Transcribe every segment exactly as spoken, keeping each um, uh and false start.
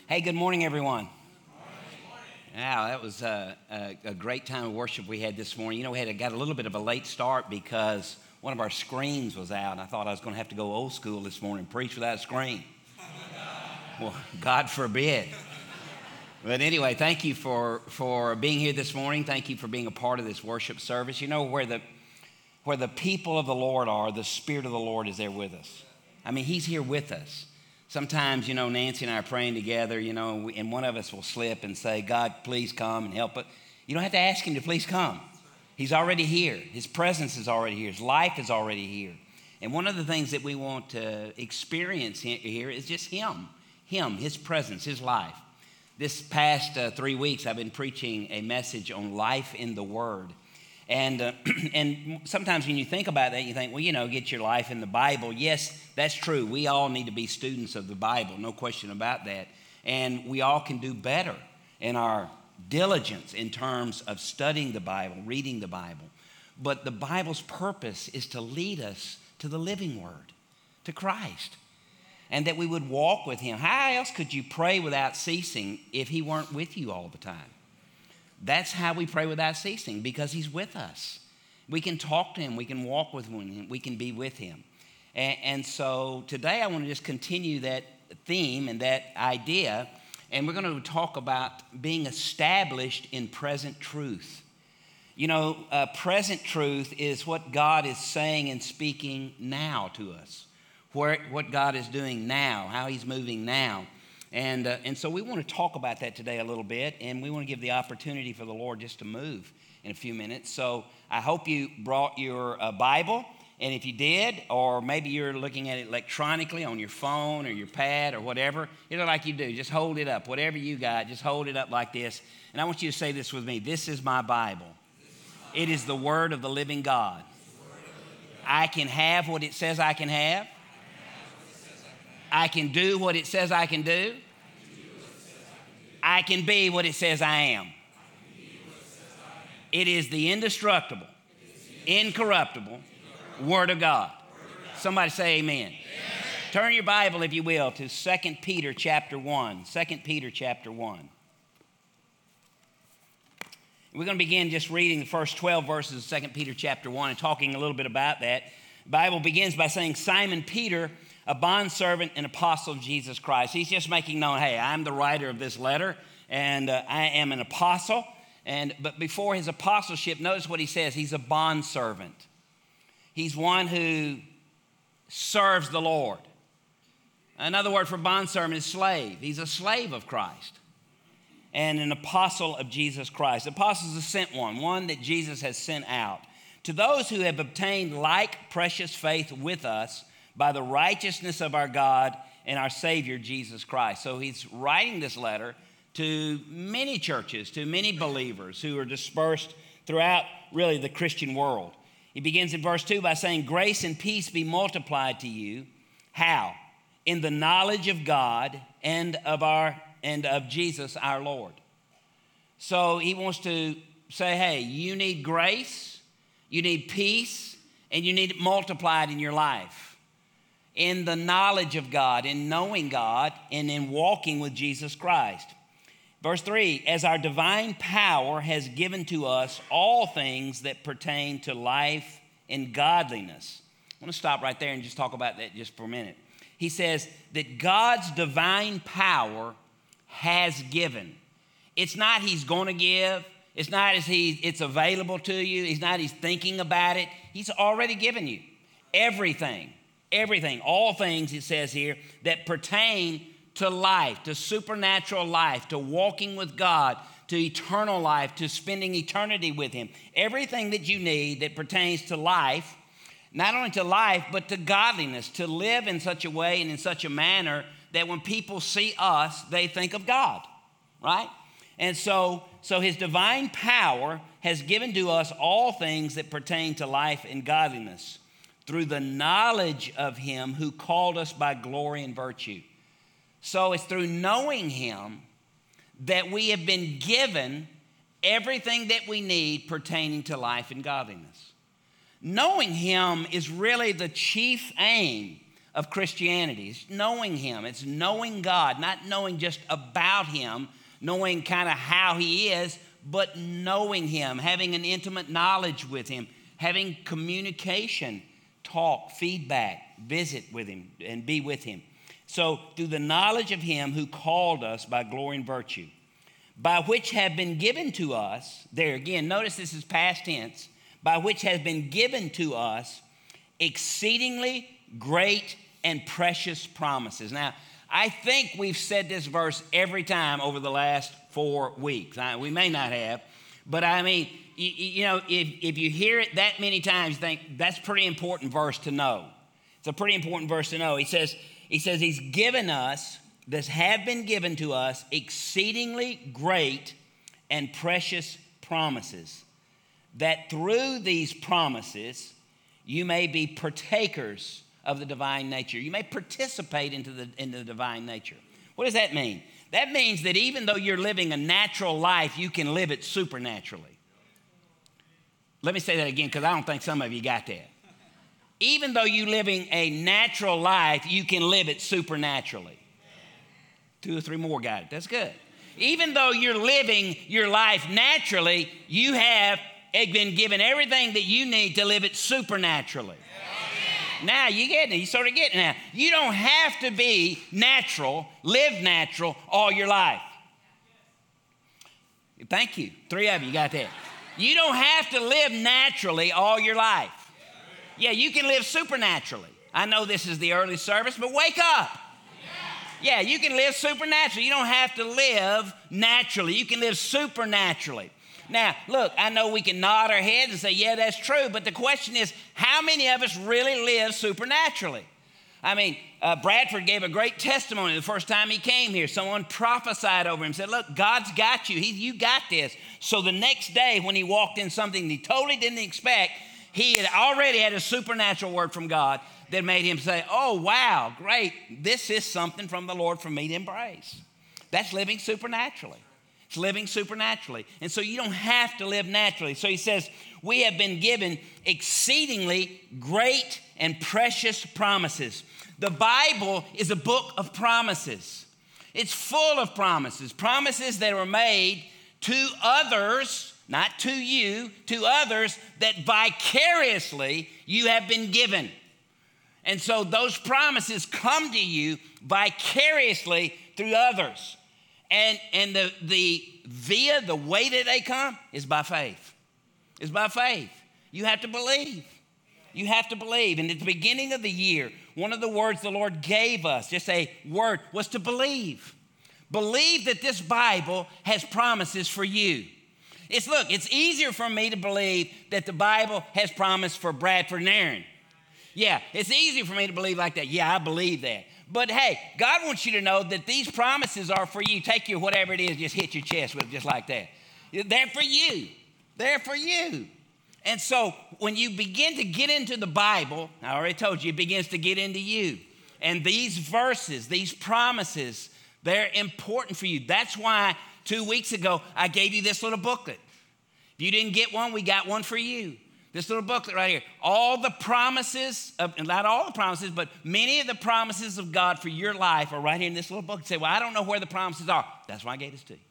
Hey, good morning, everyone. Wow, that was a, a, a great time of worship we had this morning. You know, we had got a little bit of a late start because one of our screens was out, and I thought I was going to have to go old school this morning, preach without a screen. Well, God forbid. But anyway, thank you for, for being here this morning. Thank you for being a part of this worship service. You know, where the where the people of the Lord are, the Spirit of the Lord is there with us. I mean, He's here with us. Sometimes, you know, Nancy and I are praying together, you know, and one of us will slip and say, God, please come and help us. You don't have to ask Him to please come. He's already here. His presence is already here. His life is already here. And one of the things that we want to experience here is just Him, Him, His presence, His life. This past uh, three weeks, I've been preaching a message on life in the Word. And uh, and sometimes when you think about that, you think, well, you know, get your life in the Bible. Yes, that's true. We all need to be students of the Bible, no question about that. And we all can do better in our diligence in terms of studying the Bible, reading the Bible. But the Bible's purpose is to lead us to the living Word, to Christ, and that we would walk with Him. How else could you pray without ceasing if He weren't with you all the time? That's how we pray without ceasing, because He's with us. We can talk to Him. We can walk with Him. We can be with Him. And, and so today I want to just continue that theme and that idea, and we're going to talk about being established in present truth. You know, uh, present truth is what God is saying and speaking now to us, where, what God is doing now, how He's moving now. And uh, and so we want to talk about that today a little bit, and we want to give the opportunity for the Lord just to move in a few minutes. So I hope you brought your uh, Bible, and if you did, or maybe you're looking at it electronically on your phone or your pad or whatever, you know, like you do, just hold it up. Whatever you got, just hold it up like this. And I want you to say this with me. This is my Bible. It is the Word of the living God. I can have what it says I can have. I can do what it says I can do. I can be what it says I am. It is the indestructible, incorruptible Word of God. Somebody say amen. Turn your Bible, if you will, to Second Peter chapter one. Second Peter chapter one. We're going to begin just reading the first twelve verses of Second Peter chapter one and talking a little bit about that. The Bible begins by saying, Simon Peter, a bondservant and apostle of Jesus Christ. He's just making known, hey, I'm the writer of this letter, and uh, I am an apostle. And but before his apostleship, notice what he says. He's a bondservant. He's one who serves the Lord. Another word for bondservant is slave. He's a slave of Christ and an apostle of Jesus Christ. The apostle is a sent one, one that Jesus has sent out. To those who have obtained like precious faith with us, by the righteousness of our God and our Savior, Jesus Christ. So he's writing this letter to many churches, to many believers who are dispersed throughout, really, the Christian world. He begins in verse two by saying, grace and peace be multiplied to you. How? In the knowledge of God and of our and of Jesus our Lord. So he wants to say, hey, you need grace, you need peace, and you need it multiplied in your life. In the knowledge of God, in knowing God, and in walking with Jesus Christ. Verse three, as our divine power has given to us all things that pertain to life and godliness. I want to stop right there and just talk about that just for a minute. He says that God's divine power has given. It's not He's going to give. It's not as he, it's available to you. It's not He's thinking about it. He's already given you everything. Everything, all things, it says here, that pertain to life, to supernatural life, to walking with God, to eternal life, to spending eternity with Him. Everything that you need that pertains to life, not only to life, but to godliness, to live in such a way and in such a manner that when people see us, they think of God, right? And so, so His divine power has given to us all things that pertain to life and godliness, through the knowledge of Him who called us by glory and virtue. So it's through knowing Him that we have been given everything that we need pertaining to life and godliness. Knowing Him is really the chief aim of Christianity. It's knowing him. It's knowing God, not knowing just about him, knowing kind of how he is, but knowing him, having an intimate knowledge with him, having communication, talk, feedback, visit with him, and be with him. So through the knowledge of him who called us by glory and virtue, by which have been given to us, there again, notice this is past tense, by which has been given to us exceedingly great and precious promises. Now, I think we've said this verse every time over the last four weeks. I, we may not have, but I mean, you, you know, if, if you hear it that many times, you think that's a pretty important verse to know. It's a pretty important verse to know. He says, he says he's given us, this have been given to us, exceedingly great and precious promises, that through these promises you may be partakers of the divine nature. You may participate into the, into the divine nature. What does that mean? That means that even though you're living a natural life, you can live it supernaturally. Let me say that again, because I don't think some of you got that. Even though you're living a natural life, you can live it supernaturally. Two or three more got it. That's good. Even though you're living your life naturally, you have been given everything that you need to live it supernaturally. Now you get it. You sort of get it now. You don't have to be natural, live natural all your life. Thank you. Three of you got that. You don't have to live naturally all your life. Yeah, you can live supernaturally. I know this is the early service, but wake up. Yeah, you can live supernaturally. You don't have to live naturally. You can live supernaturally. Now, look, I know we can nod our heads and say, yeah, that's true. But the question is, how many of us really live supernaturally? I mean, uh, Bradford gave a great testimony the first time he came here. Someone prophesied over him, said, look, God's got you. He, you got this. So the next day when he walked in something he totally didn't expect, he had already had a supernatural word from God that made him say, oh, wow, great. This is something from the Lord for me to embrace. That's living supernaturally. It's living supernaturally. And so you don't have to live naturally. So he says, we have been given exceedingly great and precious promises. The Bible is a book of promises. It's full of promises, promises that were made to others, not to you, to others that vicariously you have been given. And so those promises come to you vicariously through others. And, and the, the via, the way that they come is by faith. It's by faith. You have to believe. You have to believe. And at the beginning of the year, one of the words the Lord gave us, just a word, was to believe. Believe that this Bible has promises for you. It's, look, it's easier for me to believe that the Bible has promise for Bradford and Aaron. Yeah, it's easy for me to believe like that. Yeah, I believe that. But hey, God wants you to know that these promises are for you. Take your whatever it is, just hit your chest with it just like that. They're for you. They're for you. And so when you begin to get into the Bible, I already told you, it begins to get into you. And these verses, these promises, they're important for you. That's why two weeks ago I gave you this little booklet. If you didn't get one, we got one for you. This little booklet right here. All the promises, of, not all the promises, but many of the promises of God for your life are right here in this little book. You say, well, I don't know where the promises are. That's why I gave this to you.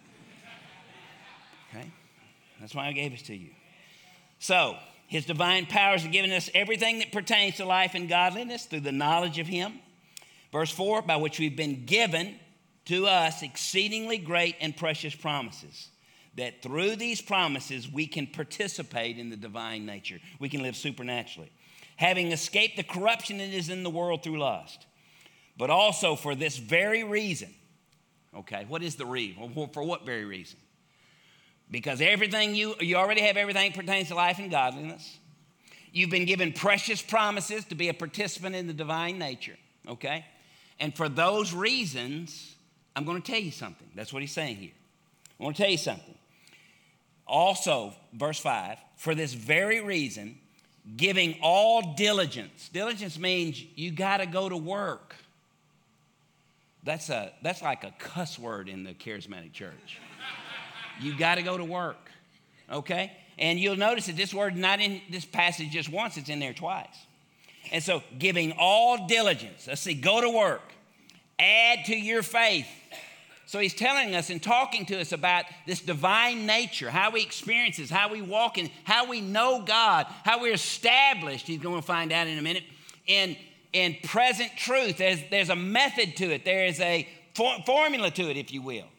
Okay? That's why I gave this to you. So, his divine powers have given us everything that pertains to life and godliness through the knowledge of him. Verse four, by which we've been given to us exceedingly great and precious promises, that through these promises we can participate in the divine nature. We can live supernaturally, having escaped the corruption that is in the world through lust. But also for this very reason. Okay, what is the reason? Well, for what very reason? Because everything you, you already have everything that pertains to life and godliness. You've been given precious promises to be a participant in the divine nature, okay? And for those reasons, I'm going to tell you something. That's what he's saying here. I want to tell you something. Also, verse five, for this very reason, giving all diligence. Diligence means you got to go to work. That's, a, that's like a cuss word in the charismatic church. You got to go to work, okay? And you'll notice that this word not in this passage just once, it's in there twice. And so giving all diligence. Let's see, go to work. Add to your faith. So he's telling us and talking to us about this divine nature, how we experience this, how we walk in, how we know God, how we're established, he's going to find out in a minute, in, in present truth. There's, there's a method to it. There is a for, formula to it, if you will.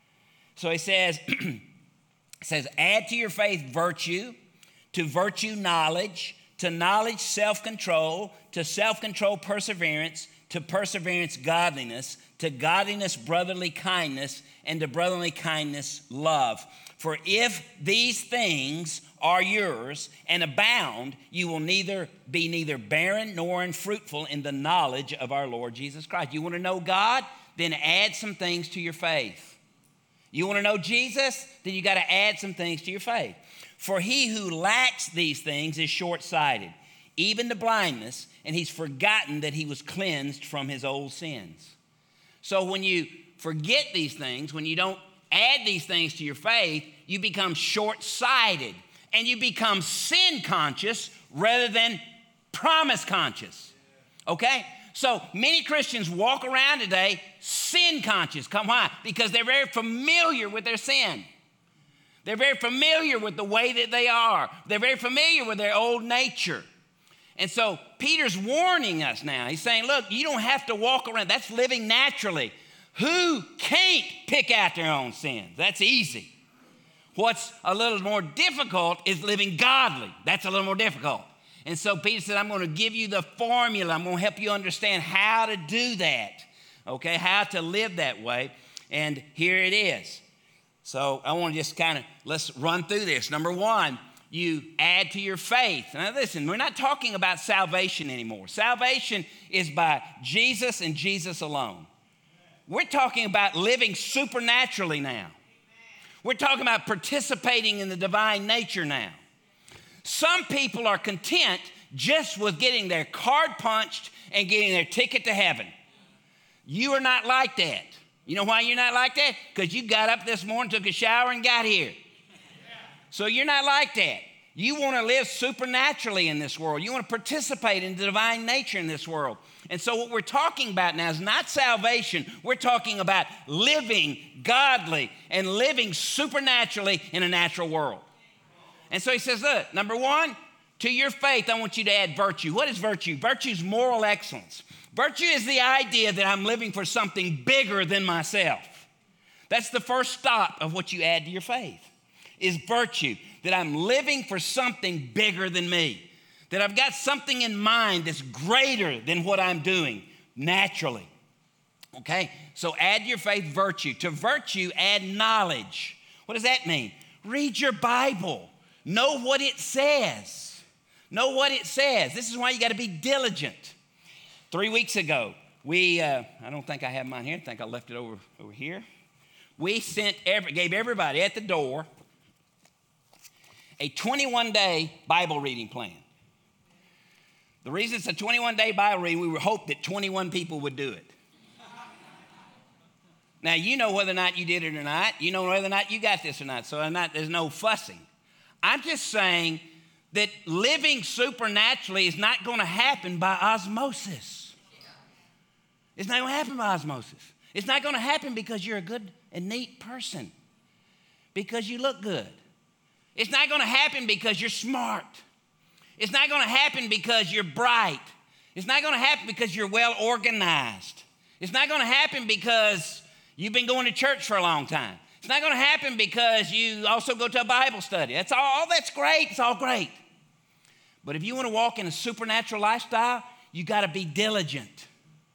So he says, it says, add to your faith virtue, to virtue knowledge, to knowledge self-control, to self-control perseverance, to perseverance godliness, to godliness brotherly kindness, and to brotherly kindness love. For if these things are yours and abound, you will neither be neither barren nor unfruitful in the knowledge of our Lord Jesus Christ. You want to know God? Then add some things to your faith. You want to know Jesus? Then you got to add some things to your faith. For he who lacks these things is short-sighted, even to blindness, and he's forgotten that he was cleansed from his old sins. So when you forget these things, when you don't add these things to your faith, you become short-sighted and you become sin conscious rather than promise conscious. Okay? So many Christians walk around today sin conscious. Come why? Because they're very familiar with their sin. They're very familiar with the way that they are. They're very familiar with their old nature. And so Peter's warning us now. He's saying, look, you don't have to walk around. That's living naturally. Who can't pick out their own sins? That's easy. What's a little more difficult is living godly. That's a little more difficult. And so Peter said, I'm going to give you the formula. I'm going to help you understand how to do that, okay, how to live that way. And here it is. So I want to just kind of, let's run through this. Number one, you add to your faith. Now listen, we're not talking about salvation anymore. Salvation is by Jesus and Jesus alone. We're talking about living supernaturally now. We're talking about participating in the divine nature now. Some people are content just with getting their card punched and getting their ticket to heaven. You are not like that. You know why you're not like that? Because you got up this morning, took a shower, and got here. So you're not like that. You want to live supernaturally in this world. You want to participate in the divine nature in this world. And so what we're talking about now is not salvation. We're talking about living godly and living supernaturally in a natural world. And so he says, look, number one, to your faith, I want you to add virtue. What is virtue? Virtue is moral excellence. Virtue is the idea that I'm living for something bigger than myself. That's the first stop of what you add to your faith, is virtue, that I'm living for something bigger than me, that I've got something in mind that's greater than what I'm doing naturally. Okay? So add your faith virtue. To virtue, add knowledge. What does that mean? Read your Bible. Know what it says. Know what it says. This is why you got to be diligent. Three weeks ago, we, uh, I don't think I have mine here. I think I left it over, over here. We sent every, gave everybody at the door a twenty-one day Bible reading plan. The reason it's a twenty-one day Bible reading, we hoped that twenty-one people would do it. Now, you know whether or not you did it or not. You know whether or not you got this or not. So not, there's no fussing. I'm just saying that living supernaturally is not going to happen by osmosis. It's not going to happen by osmosis. It's not going to happen because you're a good and neat person, because you look good. It's not going to happen because you're smart. It's not going to happen because you're bright. It's not going to happen because you're well organized. It's not going to happen because you've been going to church for a long time. It's not going to happen because you also go to a Bible study. That's all, all that's great. It's all great. But if you want to walk in a supernatural lifestyle, you got to be diligent.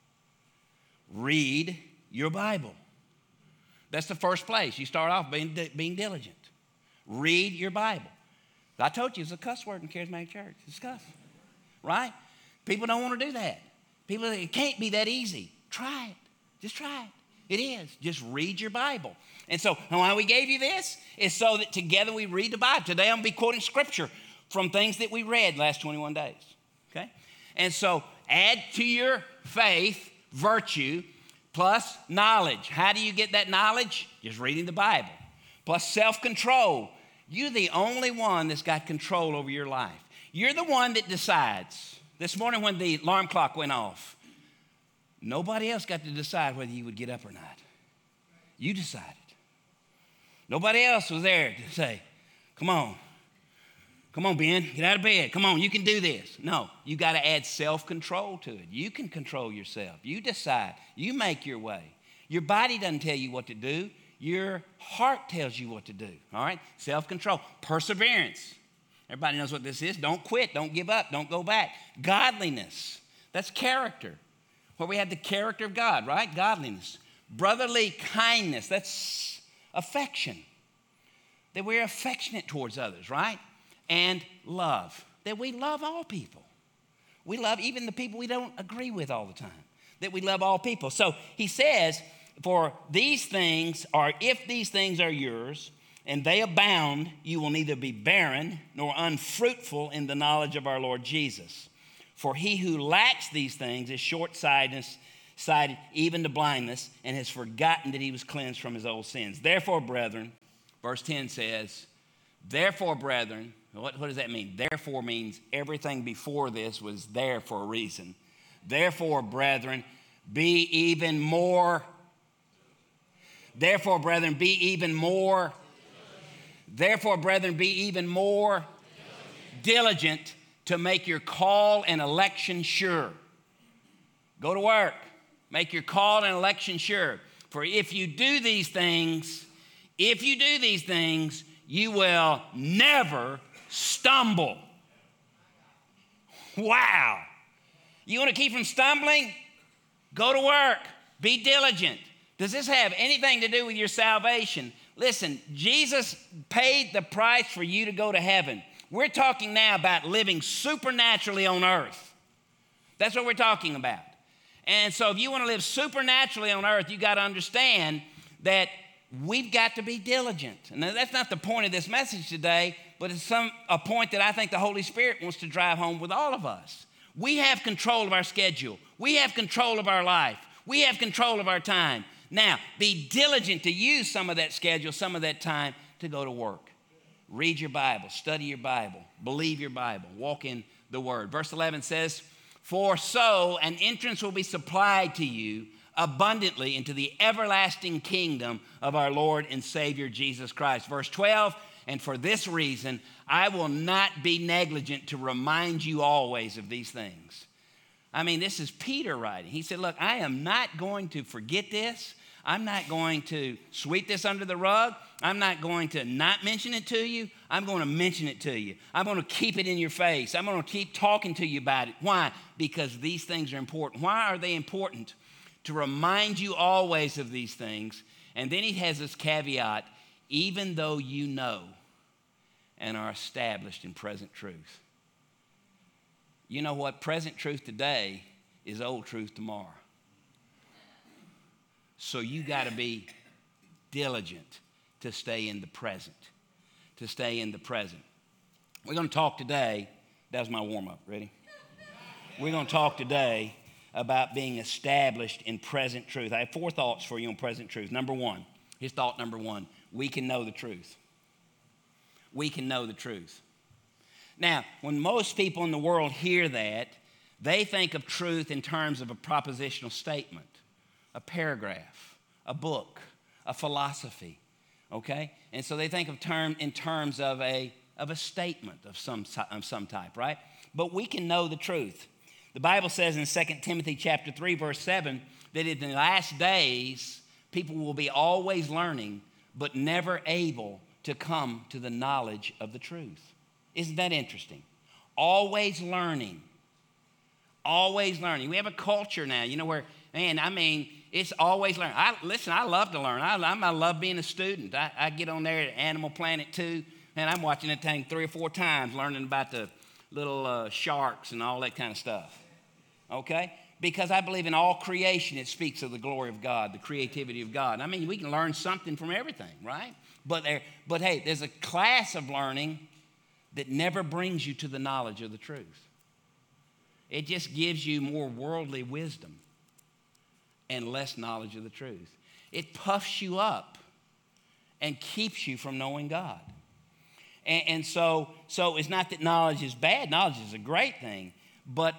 Read your Bible. That's the first place. You start off being, being diligent. Read your Bible. I told you it's a cuss word in Charismatic Church. It's cuss, right? People don't want to do that. People, it can't be that easy. Try it. Just try it. It is. Just read your Bible. And so why we gave you this is so that together we read the Bible. Today I'm going to be quoting scripture from things that we read last twenty-one days. Okay? And so add to your faith virtue plus knowledge. How do you get that knowledge? Just reading the Bible. Plus self-control. You're the only one that's got control over your life. You're the one that decides. This morning when the alarm clock went off, nobody else got to decide whether you would get up or not. You decided. Nobody else was there to say, come on. Come on, Ben, get out of bed. Come on, you can do this. No, you got to add self-control to it. You can control yourself. You decide. You make your way. Your body doesn't tell you what to do. Your heart tells you what to do, all right? Self-control, perseverance. Everybody knows what this is. Don't quit. Don't give up. Don't go back. Godliness, that's character, where we have the character of God, right? Godliness. Brotherly kindness, that's affection, that we're affectionate towards others, right? And love, that we love all people. We love even the people we don't agree with all the time, that we love all people. So he says, for these things are, if these things are yours, and they abound, you will neither be barren nor unfruitful in the knowledge of our Lord Jesus. For he who lacks these things is short-sighted, sighted, even to blindness, and has forgotten that he was cleansed from his old sins. Therefore, brethren, verse ten says, therefore, brethren, what, what does that mean? Therefore means everything before this was there for a reason. Therefore, brethren, be even more. Therefore, brethren, be even more. Therefore, brethren, be even more diligent to make your call and election sure. Go to work. Make your call and election sure. For if you do these things, if you do these things, you will never stumble. Wow. You want to keep from stumbling? Go to work. Be diligent. Does this have anything to do with your salvation? Listen, Jesus paid the price for you to go to heaven. We're talking now about living supernaturally on earth. That's what we're talking about. And so if you want to live supernaturally on earth, you got to understand that we've got to be diligent. And that's not the point of this message today, but it's some, a point that I think the Holy Spirit wants to drive home with all of us. We have control of our schedule. We have control of our life. We have control of our time. Now, be diligent to use some of that schedule, some of that time to go to work. Read your Bible, study your Bible, believe your Bible, walk in the Word. Verse eleven says, for so an entrance will be supplied to you abundantly into the everlasting kingdom of our Lord and Savior Jesus Christ. Verse twelve, and for this reason, I will not be negligent to remind you always of these things. I mean, this is Peter writing. He said, look, I am not going to forget this. I'm not going to sweep this under the rug. I'm not going to not mention it to you. I'm going to mention it to you. I'm going to keep it in your face. I'm going to keep talking to you about it. Why? Because these things are important. Why are they important? To remind you always of these things. And then he has this caveat, even though you know and are established in present truth. You know what? Present truth today is old truth tomorrow. So you got to be diligent to stay in the present, to stay in the present. We're going to talk today, that was my warm-up, ready? We're going to talk today about being established in present truth. I have four thoughts for you on present truth. Number one, here's thought number one, we can know the truth. We can know the truth. Now, when most people in the world hear that, they think of truth in terms of a propositional statement, a paragraph, a book, a philosophy, okay? And so they think of term in terms of a, of a statement of some, of some type, right? But we can know the truth. The Bible says in Second Timothy chapter three, verse seven, that in the last days, people will be always learning, but never able to come to the knowledge of the truth. Isn't that interesting? Always learning. Always learning. We have a culture now, you know, where, man, I mean, it's always learning. I, listen, I love to learn. I, I love being a student. I, I get on there at Animal Planet two, and I'm watching that thing three or four times, learning about the little uh, sharks and all that kind of stuff, okay? Because I believe in all creation, it speaks of the glory of God, the creativity of God. I mean, we can learn something from everything, right? But, there, but hey, there's a class of learning that never brings you to the knowledge of the truth. It just gives you more worldly wisdom and less knowledge of the truth. It puffs you up and keeps you from knowing God. And, and so, so it's not that knowledge is bad. Knowledge is a great thing. But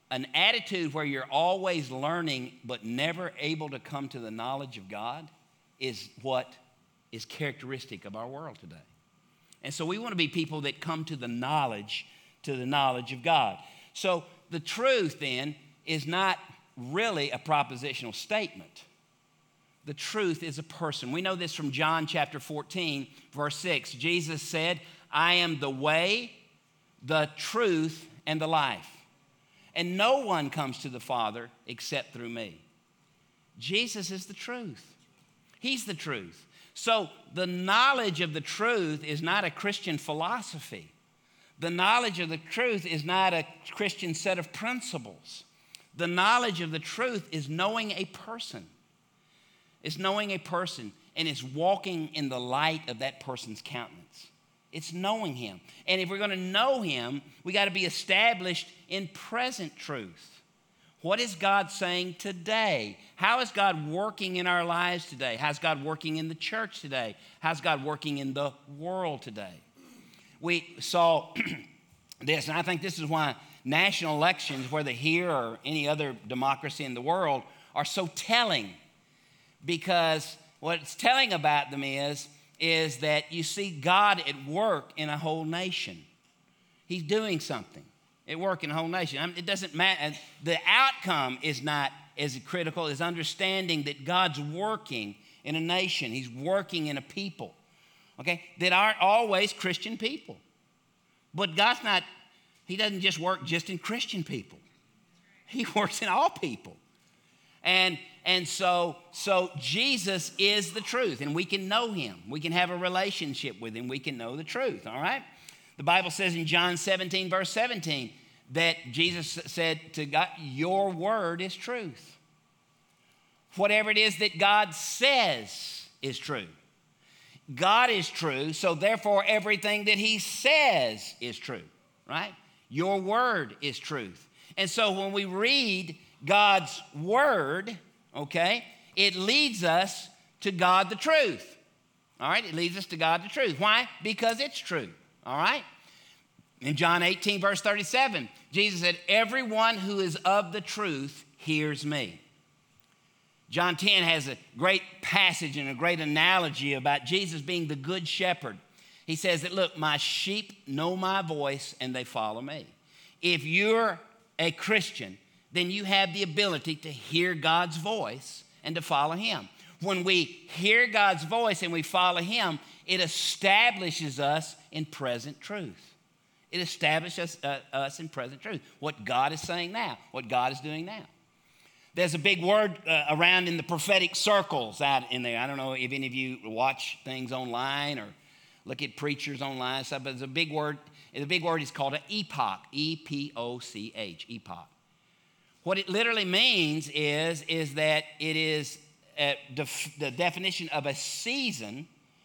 an attitude where you're always learning but never able to come to the knowledge of God is what is characteristic of our world today. And so we want to be people that come to the knowledge, to the knowledge of God. So the truth then is not really a propositional statement. The truth is a person. We know this from John chapter fourteen, verse six. Jesus said, I am the way, the truth, and the life. And no one comes to the Father except through me. Jesus is the truth. He's the truth. So the knowledge of the truth is not a Christian philosophy. The knowledge of the truth is not a Christian set of principles. The knowledge of the truth is knowing a person. It's knowing a person, and it's walking in the light of that person's countenance. It's knowing him. And if we're going to know him, we got to be established in present truth. What is God saying today? How is God working in our lives today? How's God working in the church today? How's God working in the world today? We saw this, and I think this is why national elections, whether here or any other democracy in the world, are so telling. Because what it's telling about them is, is that you see God at work in a whole nation. He's doing something at work in a whole nation. I mean, it doesn't matter. The outcome is not as critical as understanding that God's working in a nation. He's working in a people, okay, that aren't always Christian people. But God's not, he doesn't just work just in Christian people. He works in all people. And and so, so Jesus is the truth, and we can know him. We can have a relationship with him. We can know the truth, all right? The Bible says in John seventeen, verse seventeen, that Jesus said to God, your word is truth. Whatever it is that God says is true. God is true, so therefore everything that he says is true, right? Your word is truth. And so when we read God's word, okay, it leads us to God the truth. All right, it leads us to God the truth. Why? Because it's true. All right. In John eighteen, verse thirty-seven, Jesus said, everyone who is of the truth hears me. John ten has a great passage and a great analogy about Jesus being the good shepherd. He says that, look, my sheep know my voice and they follow me. If you're a Christian, then you have the ability to hear God's voice and to follow him. When we hear God's voice and we follow him, it establishes us in present truth. It establishes uh, us in present truth. What God is saying now, what God is doing now. There's a big word uh, around in the prophetic circles out in there. I don't know if any of you watch things online or look at preachers online and stuff, but there's a big word. The big word is called an epoch, E P O C H, epoch. What it literally means is, is that it is a def- the definition of a season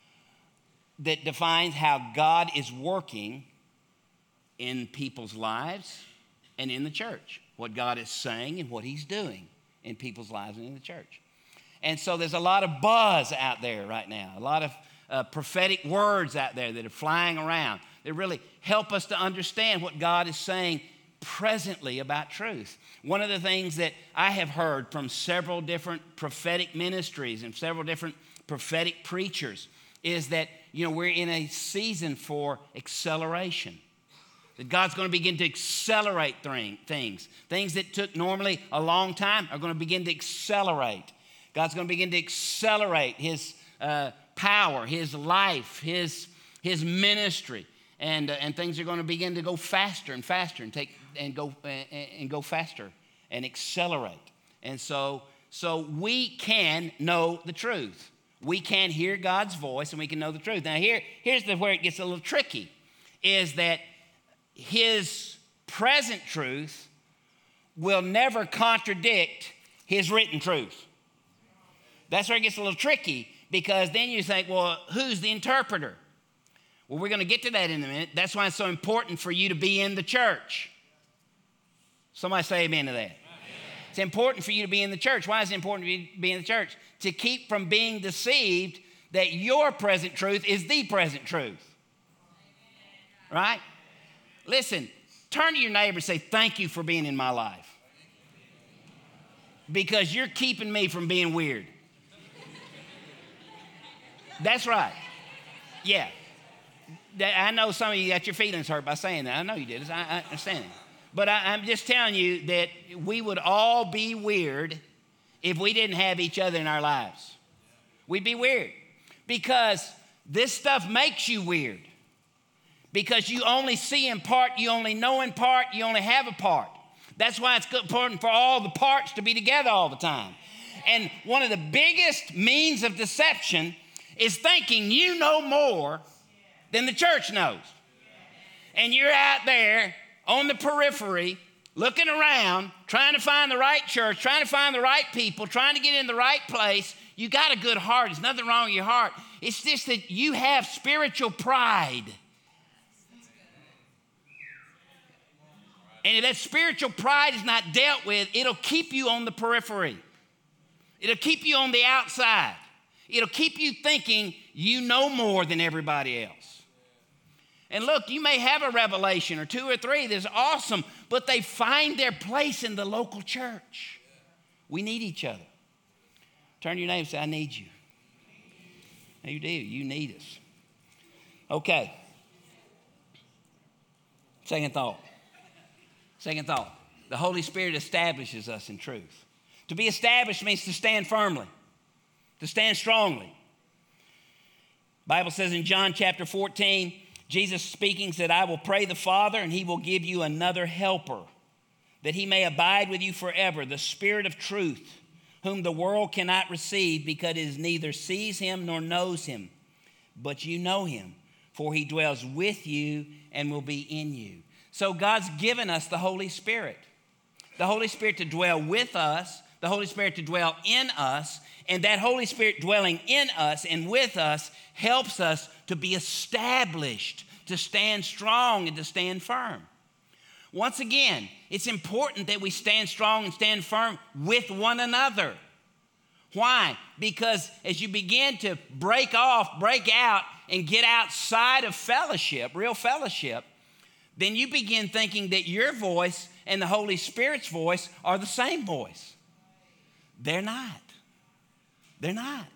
that defines how God is working in people's lives and in the church. What God is saying and what he's doing in people's lives and in the church. And so there's a lot of buzz out there right now, a lot of uh, prophetic words out there that are flying around that really help us to understand what God is saying presently about truth. One of the things that I have heard from several different prophetic ministries and several different prophetic preachers is that, you know, we're in a season for acceleration. That God's going to begin to accelerate things. Things that took normally a long time are going to begin to accelerate. God's going to begin to accelerate his uh, power, his life, his, his ministry. And, uh, and things are going to begin to go faster and faster and take and go and, and go faster and accelerate. And so, so we can know the truth. We can hear God's voice and we can know the truth. Now here, here's the, where it gets a little tricky, is that his present truth will never contradict his written truth. That's where it gets a little tricky, because then you think, well, who's the interpreter? Well, we're going to get to that in a minute. That's why it's so important for you to be in the church. Somebody say amen to that. Amen. It's important for you to be in the church. Why is it important for you to be in the church? To keep from being deceived that your present truth is the present truth. Right? Listen, turn to your neighbor and say, thank you for being in my life. because you're keeping me from being weird. That's right. Yeah. I know some of you got your feelings hurt by saying that. I know you did. I, I understand it. But I, I'm just telling you that we would all be weird if we didn't have each other in our lives. We'd be weird because this stuff makes you weird. Because you only see in part, you only know in part, you only have a part. That's why it's important for all the parts to be together all the time. And one of the biggest means of deception is thinking you know more than the church knows. And you're out there on the periphery, looking around, trying to find the right church, trying to find the right people, trying to get in the right place. You got a good heart. There's nothing wrong with your heart. It's just that you have spiritual pride. And if that spiritual pride is not dealt with, it'll keep you on the periphery. It'll keep you on the outside. It'll keep you thinking you know more than everybody else. And look, you may have a revelation or two or three that's awesome, but they find their place in the local church. We need each other. Turn to your neighbor and say, I need you. You do. You need us. Okay. Second thought. Second thought. The Holy Spirit establishes us in truth. To be established means to stand firmly, to stand strongly. The Bible says in John chapter fourteen, Jesus speaking said, I will pray the Father, and he will give you another helper, that he may abide with you forever, the Spirit of truth, whom the world cannot receive because it neither sees him nor knows him. But you know him, for he dwells with you and will be in you. So God's given us the Holy Spirit. The Holy Spirit to dwell with us, the Holy Spirit to dwell in us, and that Holy Spirit dwelling in us and with us helps us to be established, to stand strong and to stand firm. Once again, it's important that we stand strong and stand firm with one another. Why? Because as you begin to break off, break out, and get outside of fellowship, real fellowship, then you begin thinking that your voice and the Holy Spirit's voice are the same voice. They're not. They're not.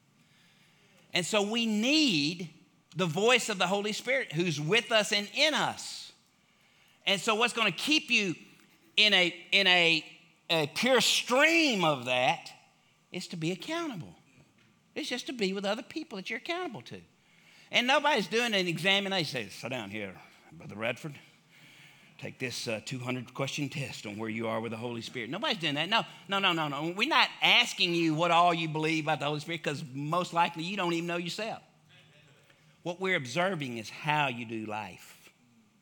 And so we need the voice of the Holy Spirit who's with us and in us. And so what's going to keep you in a, in a, a pure stream of that is to be accountable. It's just to be with other people that you're accountable to. And nobody's doing an examination. They say, sit down here, Brother Radford. Take this uh, two hundred question test on where you are with the Holy Spirit. Nobody's doing that. No, no, no, no, no. We're not asking you what all you believe about the Holy Spirit because most likely you don't even know yourself. What we're observing is how you do life.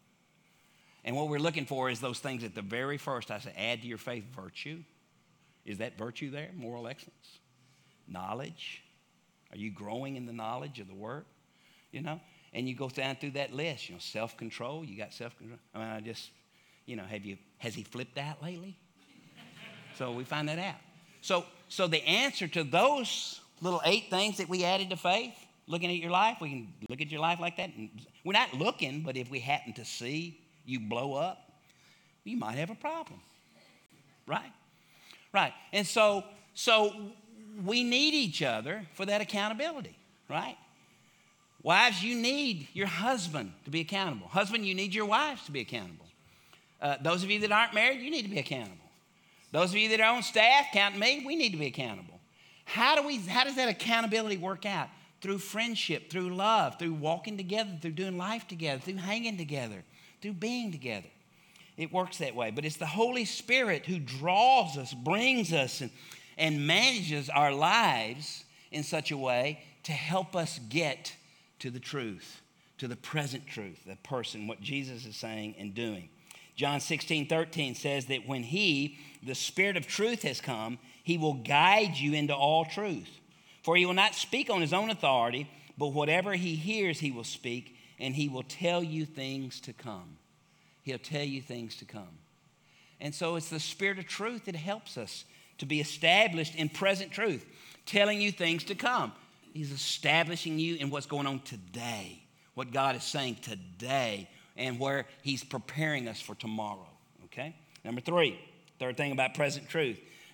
And what we're looking for is those things at the very first. I say, add to your faith virtue. Is that virtue there? Moral excellence? Knowledge? Are you growing in the knowledge of the Word? You know? And you go down through that list, you know, self-control. You got self-control. I mean, I just, you know, have you, has he flipped out lately? So we find that out. So, so the answer to those little eight things that we added to faith, looking at your life, we can look at your life like that. And we're not looking, but if we happen to see you blow up, you might have a problem, right? Right. And so, so we need each other for that accountability, right? Wives, you need your husband to be accountable. Husband, you need your wives to be accountable. Uh, those of you that aren't married, you need to be accountable. Those of you that are on staff, counting me, we need to be accountable. How do we? How does that accountability work out? Through friendship, through love, through walking together, through doing life together, through hanging together, through being together. It works that way. But it's the Holy Spirit who draws us, brings us, and, and manages our lives in such a way to help us get to the truth, to the present truth, the person, what Jesus is saying and doing. John sixteen thirteen says that when he, the Spirit of truth, has come, he will guide you into all truth. For he will not speak on his own authority, but whatever he hears, he will speak, and he will tell you things to come. He'll tell you things to come. And so it's the Spirit of truth that helps us to be established in present truth, telling you things to come. He's establishing you in what's going on today, what God is saying today, and where he's preparing us for tomorrow, okay? Number three, third thing about present truth.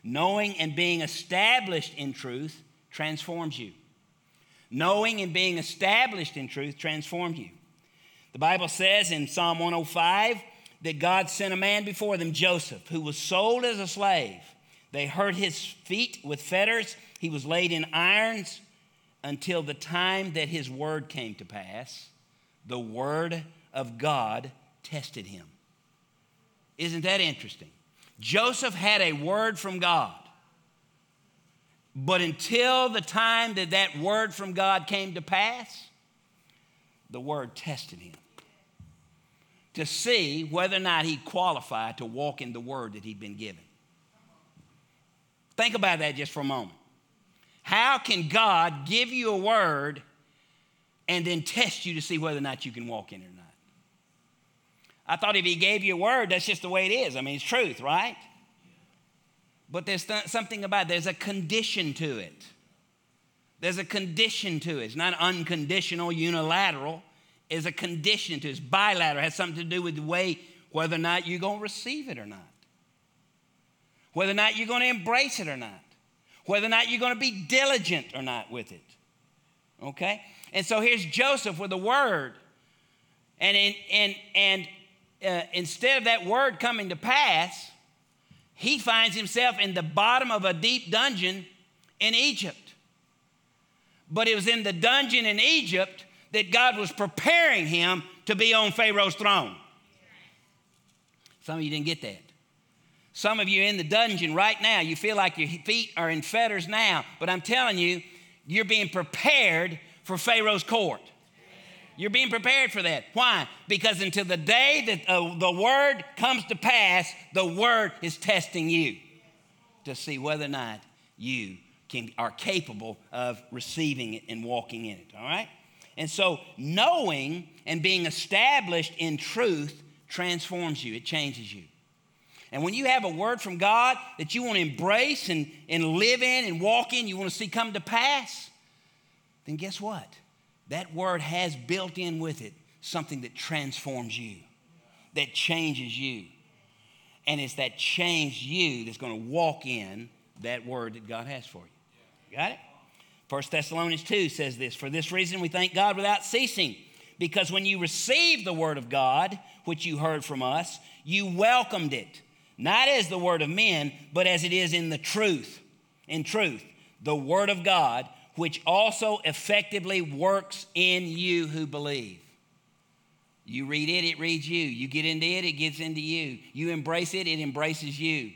Knowing and being established in truth transforms you. Knowing and being established in truth transforms you. The Bible says in Psalm one oh five that God sent a man before them, Joseph, who was sold as a slave. They hurt his feet with fetters. He was laid in irons until the time that his word came to pass. The word of God tested him. Isn't that interesting? Joseph had a word from God. But until the time that that word from God came to pass, the word tested him to see whether or not he qualified to walk in the word that he'd been given. Think about that just for a moment. How can God give you a word and then test you to see whether or not you can walk in it or not? I thought if he gave you a word, that's just the way it is. I mean, it's truth, right? But there's th- something about it. There's a condition to it. There's a condition to it. It's not unconditional, unilateral. It's a condition to it. It's bilateral. It has something to do with the way whether or not you're going to receive it or not. Whether or not you're going to embrace it or not. Whether or not you're going to be diligent or not with it. Okay? And so here's Joseph with a word. And, in, and, and uh, instead of that word coming to pass, he finds himself in the bottom of a deep dungeon in Egypt. But it was in the dungeon in Egypt that God was preparing him to be on Pharaoh's throne. Some of you didn't get that. Some of you are in the dungeon right now. You feel like your feet are in fetters now. But I'm telling you, you're being prepared for Pharaoh's court. You're being prepared for that. Why? Because until the day that uh, the word comes to pass, the word is testing you to see whether or not you can, are capable of receiving it and walking in it. All right? And so knowing and being established in truth transforms you. It changes you. And when you have a word from God that you want to embrace and, and live in and walk in, you want to see come to pass, then guess what? That word has built in with it something that transforms you, that changes you. And it's that changed you that's going to walk in that word that God has for you. Got it? First Thessalonians two says this, for this reason we thank God without ceasing, because when you received the word of God, which you heard from us, you welcomed it, not as the word of men, but as it is in the truth, in truth, the word of God, which also effectively works in you who believe. You read it, it reads you. You get into it, it gets into you. You embrace it, it embraces you.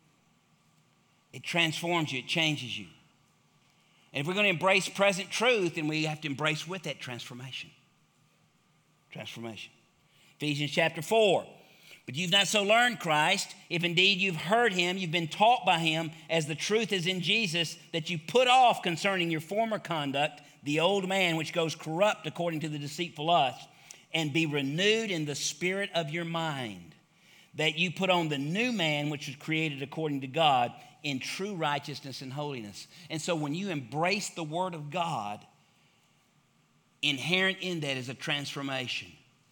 It transforms you, it changes you. And if we're going to embrace present truth, then we have to embrace with that transformation. Transformation. Ephesians chapter four. But you've not so learned Christ, if indeed you've heard him, you've been taught by him, as the truth is in Jesus, that you put off concerning your former conduct the old man which goes corrupt according to the deceitful lust, and be renewed in the spirit of your mind, that you put on the new man which was created according to God in true righteousness and holiness. And so when you embrace the word of God, inherent in that is a transformation.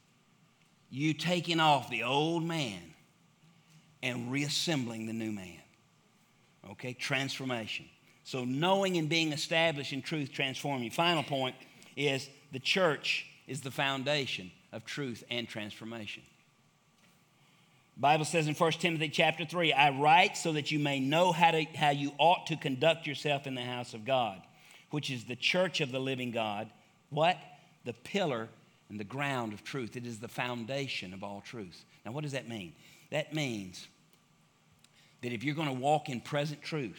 You taking off the old man and reassembling the new man. Okay, transformation. So knowing and being established in truth transform you. Final point is the church is the foundation of truth and transformation. The Bible says in First Timothy chapter three, I write so that you may know how, to, how you ought to conduct yourself in the house of God, which is the church of the living God. What? The pillar and the ground of truth. It is the foundation of all truth. Now, what does that mean? That means that if you're going to walk in present truth,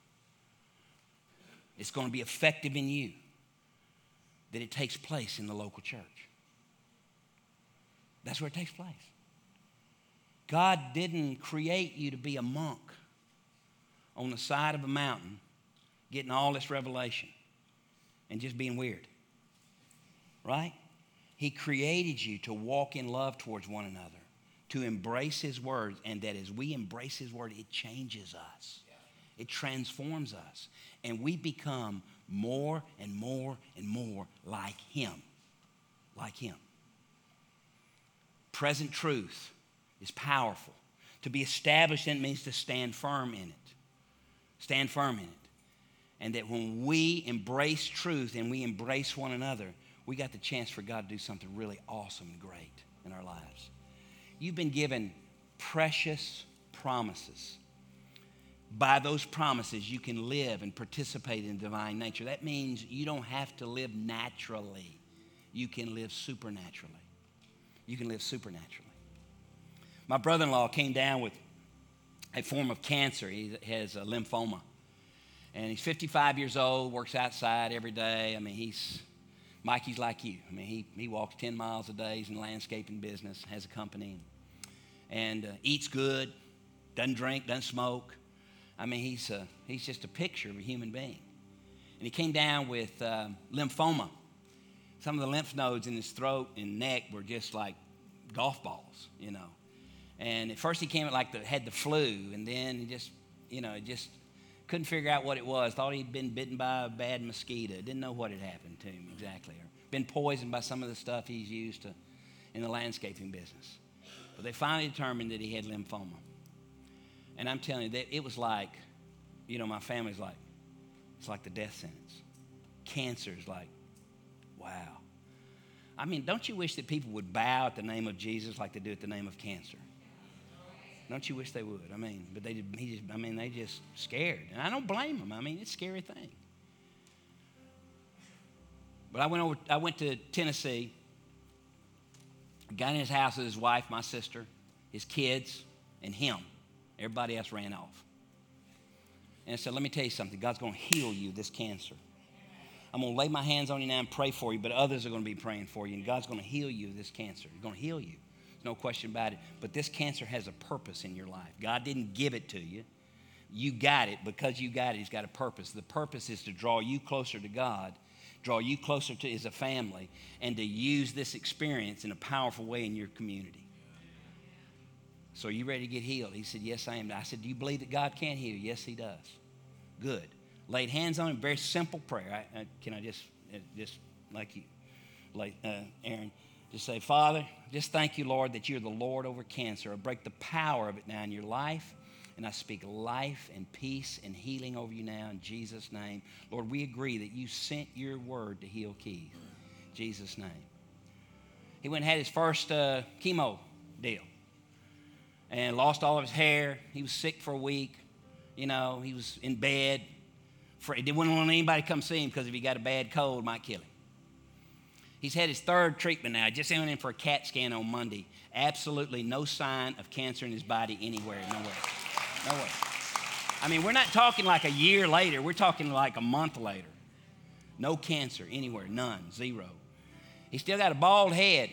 it's going to be effective in you, that it takes place in the local church. That's where it takes place. God didn't create you to be a monk on the side of a mountain getting all this revelation and just being weird, right? He created you to walk in love towards one another, to embrace his word, and that as we embrace his word, it changes us. It transforms us, and we become more and more and more like him, like him. Present truth is powerful. To be established in it means to stand firm in it. Stand firm in it. And that when we embrace truth and we embrace one another, we got the chance for God to do something really awesome and great in our lives. You've been given precious promises. By those promises, you can live and participate in divine nature. That means you don't have to live naturally. You can live supernaturally. You can live supernaturally. My brother-in-law came down with a form of cancer. He has a lymphoma. And he's fifty-five years old, works outside every day. I mean, he's, Mikey's like you. I mean, he, he walks ten miles a day. He's in the landscaping business, has a company, and uh, eats good, doesn't drink, doesn't smoke. I mean, he's, uh, he's just a picture of a human being. And he came down with uh, lymphoma. Some of the lymph nodes in his throat and neck were just like golf balls, you know. And at first he came like the, had the flu, and then he just, you know, just couldn't figure out what it was. Thought he'd been bitten by a bad mosquito. Didn't know what had happened to him exactly. Or been poisoned by some of the stuff he's used to in the landscaping business. But they finally determined that he had lymphoma. And I'm telling you, that it was like, you know, my family's like, it's like the death sentence. Cancer is like, wow. I mean, don't you wish that people would bow at the name of Jesus like they do at the name of cancer? Don't you wish they would? I mean, but they did, he just, I mean, they just scared. And I don't blame them. I mean, it's a scary thing. But I went over, I went to Tennessee, got in his house with his wife, my sister, his kids, and him. Everybody else ran off. And I said, let me tell you something. God's going to heal you this cancer. I'm going to lay my hands on you now and pray for you, but others are going to be praying for you, and God's going to heal you this cancer. He's going to heal you. There's no question about it. But this cancer has a purpose in your life. God didn't give it to you. You got it. Because you got it, He's got a purpose. The purpose is to draw you closer to God, draw you closer to as a family, and to use this experience in a powerful way in your community. So are you ready to get healed? He said, yes, I am. I said, do you believe that God can heal you? Yes, He does. Good. Laid hands on him, very simple prayer. I, I, can I just, just like you, like uh, Aaron, just say, Father, just thank you, Lord, that you're the Lord over cancer. I break the power of it now in your life, and I speak life and peace and healing over you now in Jesus' name. Lord, we agree that you sent your word to heal Keith. In Jesus' name. He went and had his first uh, chemo deal and lost all of his hair. He was sick for a week. You know, he was in bed. For, he didn't want anybody to come see him because if he got a bad cold, it might kill him. He's had his third treatment now. Just went in for a CAT scan on Monday. Absolutely no sign of cancer in his body anywhere, nowhere. Nowhere. I mean, we're not talking like a year later. We're talking like a month later. No cancer anywhere, none, zero. He's still got a bald head,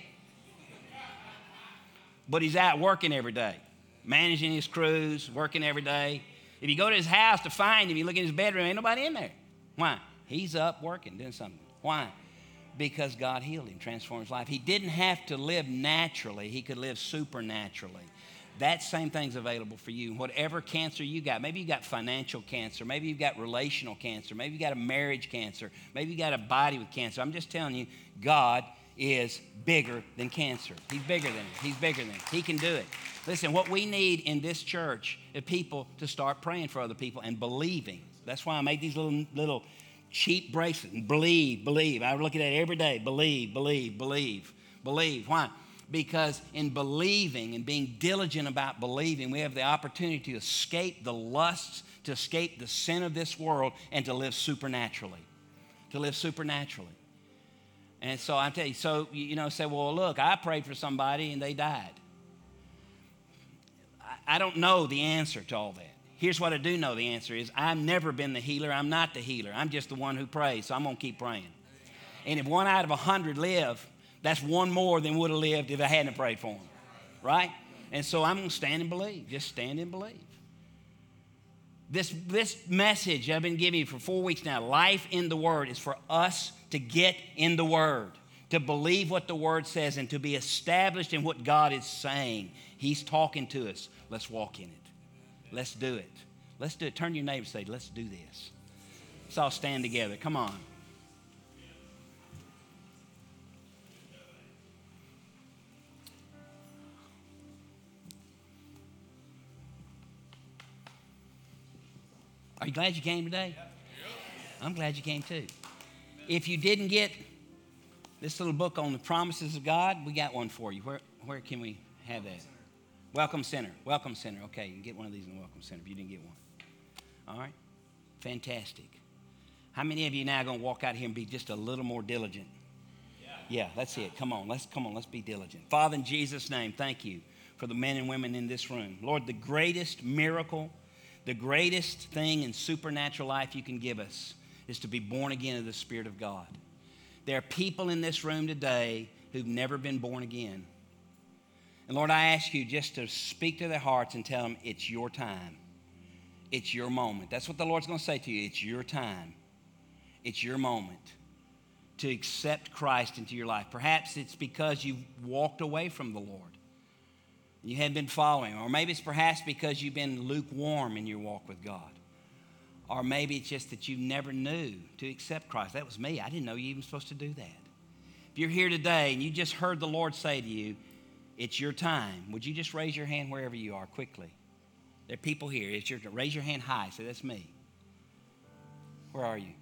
but he's out working every day, managing his crews, working every day. If you go to his house to find him, you look in his bedroom, ain't nobody in there. Why? He's up working, doing something. Why? Because God healed him, transformed his life. He didn't have to live naturally. He could live supernaturally. That same thing's available for you. Whatever cancer you got, maybe you got financial cancer, maybe you've got relational cancer, maybe you got a marriage cancer, maybe you got a body with cancer. I'm just telling you, God is bigger than cancer. He's bigger than it. He's bigger than it. He can do it. Listen, what we need in this church is people to start praying for other people and believing. That's why I make these little little cheap bracelets. Believe, believe. I look at that every day. Believe, believe, believe, believe. Why? Because in believing and being diligent about believing, we have the opportunity to escape the lusts, to escape the sin of this world, and to live supernaturally. To live supernaturally. And so I tell you, so, you know, say, well, look, I prayed for somebody and they died. I don't know the answer to all that. Here's what I do know the answer is. I've never been the healer. I'm not the healer. I'm just the one who prays, so I'm going to keep praying. And if one out of a hundred live, that's one more than would have lived if I hadn't prayed for them, right? And so I'm going to stand and believe. Just stand and believe. This, this message I've been giving you for four weeks now, Life in the Word, is for us to get in the Word, to believe what the Word says, and to be established in what God is saying. He's talking to us. Let's walk in it. Let's do it. Let's do it. Turn to your neighbor and say, let's do this. Let's all stand together. Come on. Are you glad you came today? I'm glad you came too. If you didn't get this little book on the promises of God, we got one for you. Where, where can we have that? Welcome Center. Welcome Center. Okay, you can get one of these in the Welcome Center if you didn't get one. All right? Fantastic. How many of you now are going to walk out here and be just a little more diligent? Yeah, that's it. Come on, let's come on, let's be diligent. Father, in Jesus' name, thank you for the men and women in this room. Lord, the greatest miracle, the greatest thing in supernatural life you can give us is to be born again of the Spirit of God. There are people in this room today who've never been born again. And Lord, I ask you just to speak to their hearts and tell them it's your time. It's your moment. That's what the Lord's going to say to you. It's your time. It's your moment to accept Christ into your life. Perhaps it's because you've walked away from the Lord. You hadn't been following. Or maybe it's perhaps because you've been lukewarm in your walk with God. Or maybe it's just that you never knew to accept Christ. That was me. I didn't know you were even supposed to do that. If you're here today and you just heard the Lord say to you, it's your time, would you just raise your hand wherever you are quickly? There are people here. It's your, raise your hand high. Say, that's me. Where are you?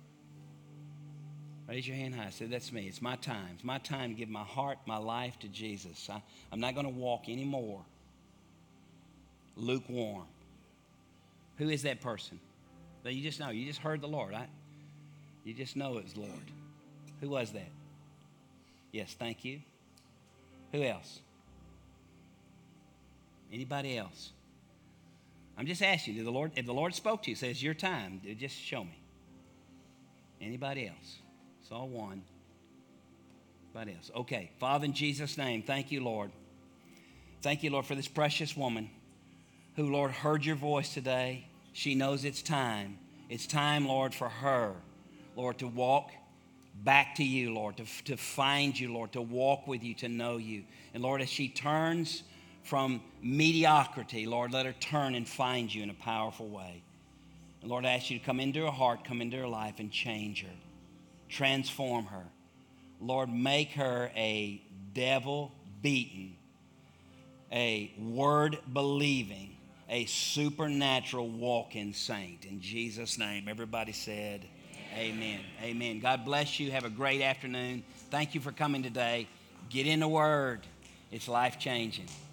Raise your hand high. Say, that's me. It's my time. It's my time to give my heart, my life to Jesus. I, I'm not going to walk anymore lukewarm. Who is that person? That you just know. You just heard the Lord. I, you just know it's the Lord. Who was that? Yes, thank you. Who else? Anybody else? I'm just asking you, the Lord, if the Lord spoke to you, says your time, just show me. Anybody else? Saw one. Anybody else? Okay. Father, in Jesus' name, thank you, Lord. Thank you, Lord, for this precious woman who, Lord, heard your voice today. She knows it's time. It's time, Lord, for her, Lord, to walk back to you, Lord, to, to find you, Lord, to walk with you, to know you. And, Lord, as she turns from mediocrity, Lord, let her turn and find you in a powerful way. And, Lord, I ask you to come into her heart, come into her life and change her. Transform her. Lord, make her a devil-beaten, a word-believing, a supernatural walking saint. In Jesus' name, everybody said amen. Amen. Amen. God bless you. Have a great afternoon. Thank you for coming today. Get in the Word. It's life-changing.